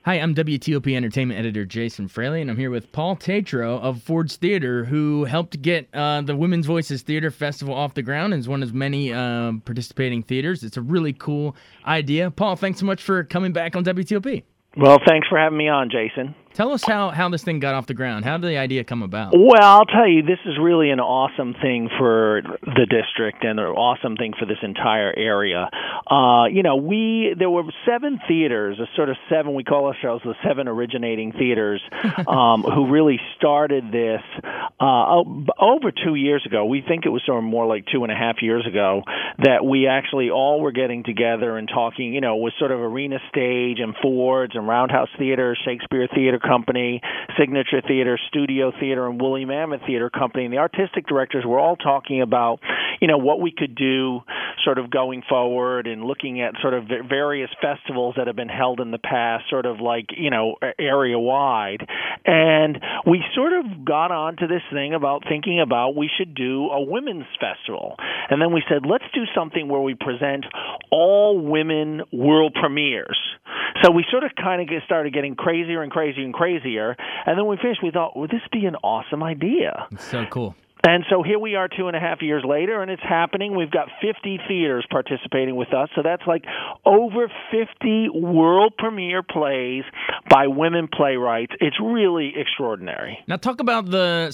Hi, I'm WTOP Entertainment Editor Jason Fraley, and I'm here with Paul Tatro of Ford's Theater, who helped get the Women's Voices Theater Festival off the ground and is one of many participating theaters. It's a really cool idea. Paul, thanks so much for coming back on WTOP. Well, thanks for having me on, Jason. Tell us how this thing got off the ground. How did the idea come about? Well, I'll tell you, this is really an awesome thing for the district and an awesome thing for this entire area. There were 7 theaters, a sort of 7, we call ourselves the 7 originating theaters, who really started this over 2 years ago. We think it was sort of more like 2.5 years ago that we actually all were getting together and talking, with sort of Arena Stage and Ford's and Roundhouse Theater, Shakespeare Theater Company, Signature Theater, Studio Theater, and Woolly Mammoth Theater Company. And the artistic directors were all talking about, what we could do sort of going forward and looking at sort of various festivals that have been held in the past, sort of like, area-wide. And we sort of got onto this thing about thinking about we should do a women's festival. And then we said, let's do something where we present all women world premieres. So we sort of kind of started getting crazier and crazier and crazier. And then we finished, we thought, would this be an awesome idea? It's so cool. And so here we are 2.5 years later, and it's happening. We've got 50 theaters participating with us. So that's like over 50 world premiere plays by women playwrights. It's really extraordinary. Now talk about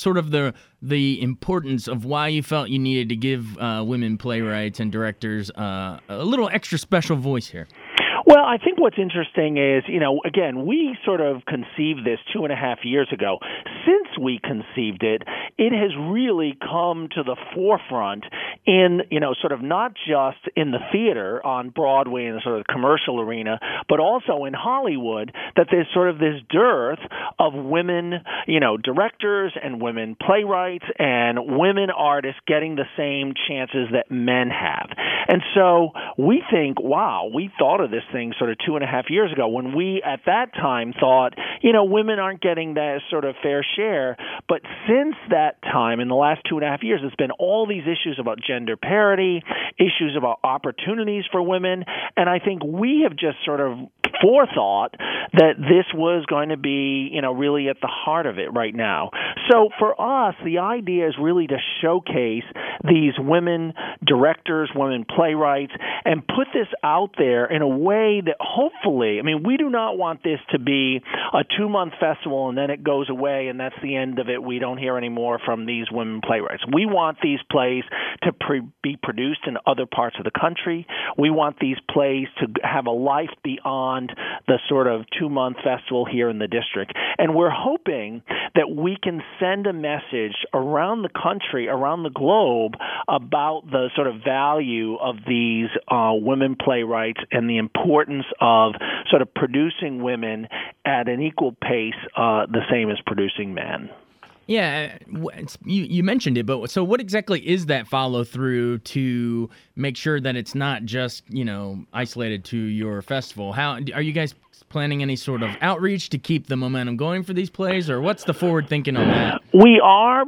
the importance of why you felt you needed to give women playwrights and directors a little extra special voice here. Well, I think what's interesting is, again, we sort of conceived this 2.5 years ago. Since we conceived it, it has really come to the forefront in, sort of not just in the theater on Broadway and the sort of commercial arena, but also in Hollywood, that there's sort of this dearth of women, directors and women playwrights and women artists getting the same chances that men have. And so we think, wow, we thought of this thing sort of 2.5 years ago when we at that time thought, women aren't getting that sort of fair share. But since that time, in the last 2.5 years, it's been all these issues about gender parity, issues about opportunities for women. And I think we have just sort of forethought that this was going to be, really at the heart of it right now. So for us, the idea is really to showcase these women directors, women playwrights, and put this out there in a way that hopefully, we do not want this to be a 2-month festival and then it goes away and that's the end of it. We don't hear any more from these women playwrights. We want these plays to be produced in other parts of the country. We want these plays to have a life beyond the sort of 2-month festival here in the district. And we're hoping that we can send a message around the country, around the globe, about the sort of value of these women playwrights and the importance of sort of producing women at an equal pace, the same as producing men. Yeah, you mentioned it, but so what exactly is that follow-through to make sure that it's not just, isolated to your festival? How are you guys planning any sort of outreach to keep the momentum going for these plays, or what's the forward thinking on that? We are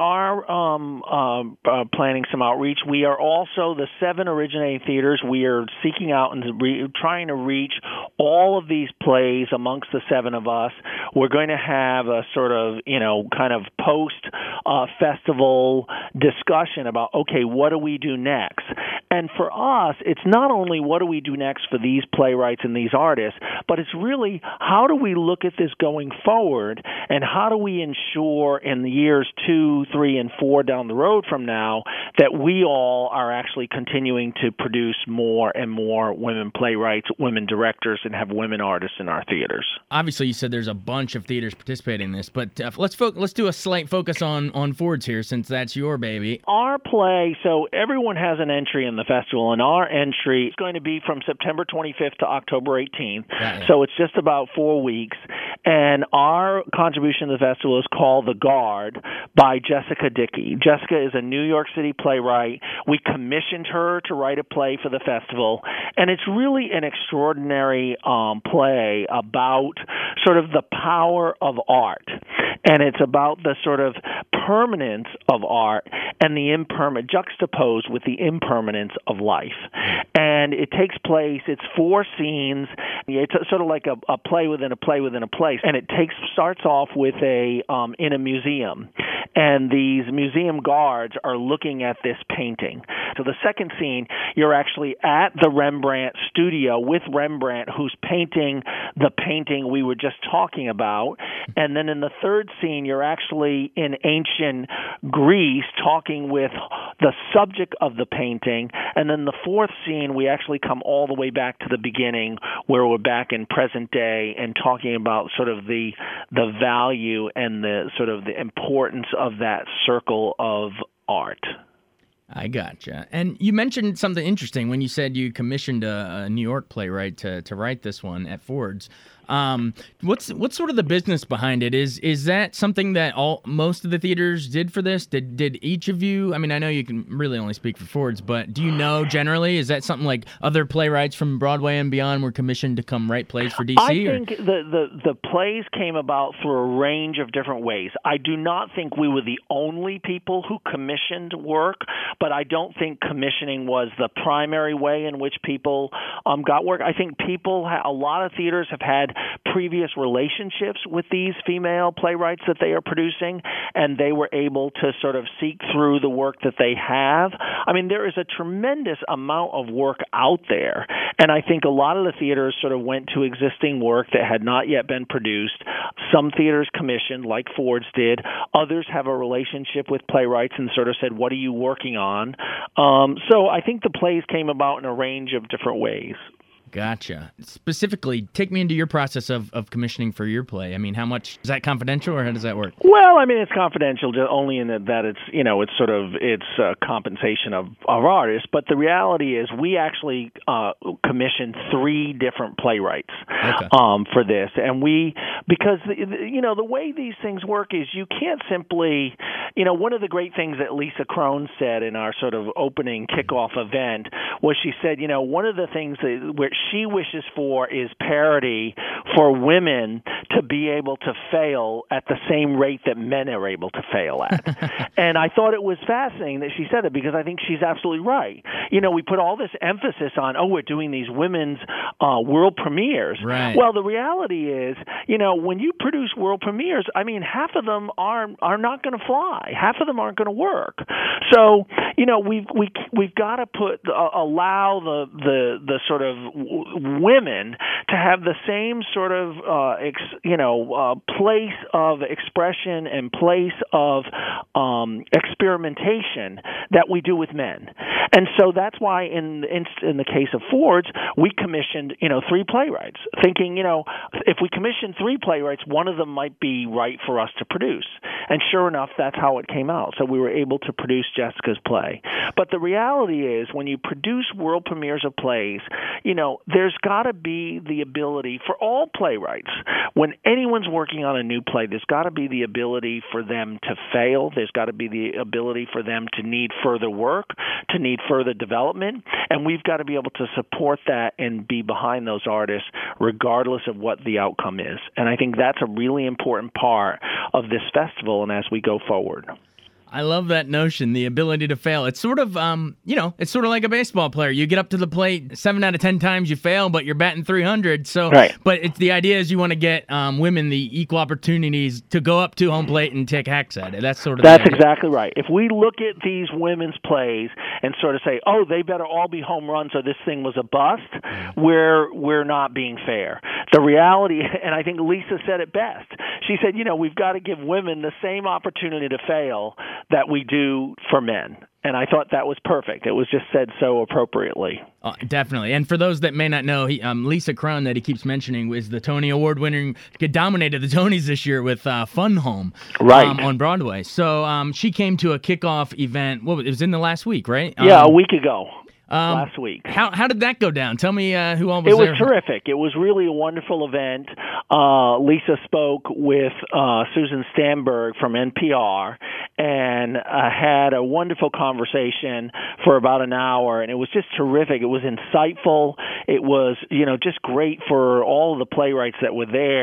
planning some outreach. We are also the 7 originating theaters. We are seeking out and trying to reach all of these plays amongst the 7 of us. We're going to have a sort of, kind of post-festival discussion about, okay, what do we do next? And for us, it's not only what do we do next for these playwrights and these artists, but it's really how do we look at this going forward and how do we ensure in the years 2, 3, and 4 down the road from now that we all are actually continuing to produce more and more women playwrights, women directors, and have women artists in our theaters. Obviously, you said there's a bunch of theaters participating in this, but let's do a slight focus on Ford's here since that's your baby. Our play, so everyone has an entry in the festival, and our entry is going to be from September 25th to October 18th. So it's just about 4 weeks. And our contribution to the festival is called The Guard by Jessica Dickey. Jessica is a New York City playwright. We commissioned her to write a play for the festival, and it's really an extraordinary play about sort of the power of art. and it's about the sort of permanence of art and the impermanent, juxtaposed with the impermanence of life. And it takes place, it's 4 scenes, it's sort of like a play within a play within a play, and it starts off with in a museum, and these museum guards are looking at this painting. So the second scene, you're actually at the Rembrandt studio with Rembrandt, who's painting the painting we were just talking about. And then in the third scene, you're actually in ancient Greece talking with the subject of the painting. And then the fourth scene, we actually come all the way back to the beginning, where we're back in present day and talking about sort of the value and the sort of the importance of that circle of art. I gotcha. And you mentioned something interesting when you said you commissioned a New York playwright to write this one at Ford's. What's sort of the business behind it? Is that something that most of the theaters did for this? Did each of you? I mean, I know you can really only speak for Ford's, but do you know generally? Is that something like other playwrights from Broadway and beyond were commissioned to come write plays for DC? I think the plays came about through a range of different ways. I do not think we were the only people who commissioned work, but I don't think commissioning was the primary way in which people got work. I think a lot of theaters have had previous relationships with these female playwrights that they are producing, and they were able to sort of seek through the work that they have. I mean, there is a tremendous amount of work out there, and I think a lot of the theaters sort of went to existing work that had not yet been produced. Some theaters commissioned, like Ford's did. Others have a relationship with playwrights and sort of said, what are you working on? So I think the plays came about in a range of different ways. Gotcha. Specifically, take me into your process of commissioning for your play. I mean, how much is that confidential, or how does that work? Well, I mean, it's confidential only in that it's compensation of artists. But the reality is, we actually commissioned 3 different playwrights for this, and because the way these things work is you can't simply, one of the great things that Lisa Kron said in our sort of opening kickoff event was she said, one of the things which she wishes for is parity for women to be able to fail at the same rate that men are able to fail at. And I thought it was fascinating that she said it, because I think she's absolutely right. We put all this emphasis on, we're doing these women's world premieres. Right. Well, the reality is, when you produce world premieres, I mean, half of them are not going to fly. Half of them aren't going to work. So, we've got to allow the sort of women to have the same sort of place of expression and place of experimentation that we do with men. And so that's why in the case of Ford's, we commissioned 3 playwrights, thinking if we commissioned 3 playwrights, one of them might be right for us to produce. And sure enough, that's how it came out. So we were able to produce Jessica's play. But the reality is, when you produce world premieres of plays, there's got to be the ability for all playwrights, when anyone's working on a new play, there's got to be the ability for them to fail. There's got to be the ability for them to need further work, to need further development, and we've got to be able to support that and be behind those artists regardless of what the outcome is. And I think that's a really important part of this festival and as we go forward. I love that notion, the ability to fail. It's sort of, it's sort of like a baseball player. You get up to the plate 7 out of 10 times you fail, but you're batting 300. So, right. But it's the idea is you want to get women the equal opportunities to go up to home plate and take hacks at it. That's exactly right. If we look at these women's plays and sort of say, they better all be home runs or this thing was a bust, we're not being fair. The reality, and I think Lisa said it best. She said, we've got to give women the same opportunity to fail that we do for men. And I thought that was perfect. It was just said so appropriately. Definitely. And for those that may not know, Lisa Kron, that he keeps mentioning, is the Tony Award winner, dominated the Tonys this year with Fun Home, right, on Broadway. So she came to a kickoff event. It was in the last week, right? Yeah, a week ago. Last week. How did that go down? Tell me who all was there. It was terrific. It was really a wonderful event. Lisa spoke with Susan Stamberg from NPR and had a wonderful conversation for about an hour, and it was just terrific. It was insightful. It was, just great for all of the playwrights that were there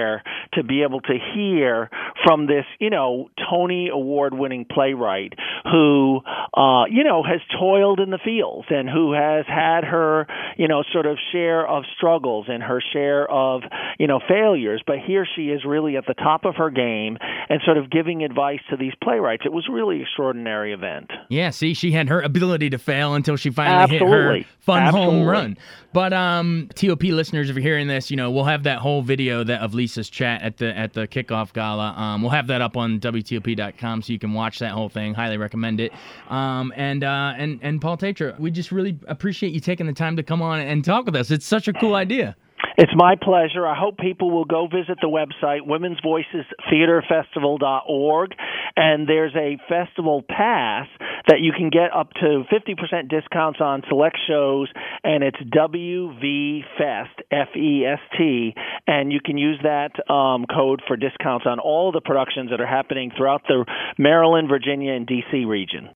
to be able to hear from this, Tony Award-winning playwright who, has toiled in the fields and who has had her, sort of share of struggles and her share of, failures. But here she is really at the top of her game and sort of giving advice to these playwrights. It was really an extraordinary event. Yeah, see, she had her ability to fail until she finally hit her fun home run. But TOP listeners, if you're hearing this, we'll have that whole video of Lisa's chat at the kickoff gala. We'll have that up on WTOP.com so you can watch that whole thing. Highly recommend it. And Paul Tatra, we just really appreciate you taking the time to come on and talk with us. It's such a cool idea. It's my pleasure. I hope people will go visit the website, womensvoicestheaterfestival.org, and there's a festival pass that you can get up to 50% discounts on select shows, and it's WVFest, F-E-S-T, and you can use that code for discounts on all the productions that are happening throughout the Maryland, Virginia, and D.C. region.